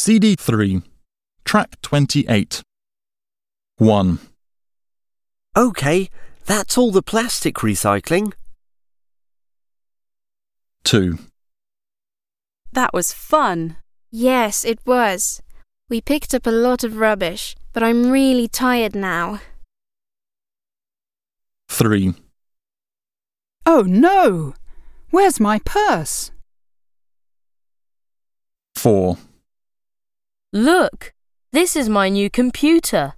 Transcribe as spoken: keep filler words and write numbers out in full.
C D three, track twenty-eight. one. OK, that's all the plastic recycling. two. That was fun. Yes, it was. We picked up a lot of rubbish, but I'm really tired now. three. Oh no! Where's my purse? four. Look, this is my new computer.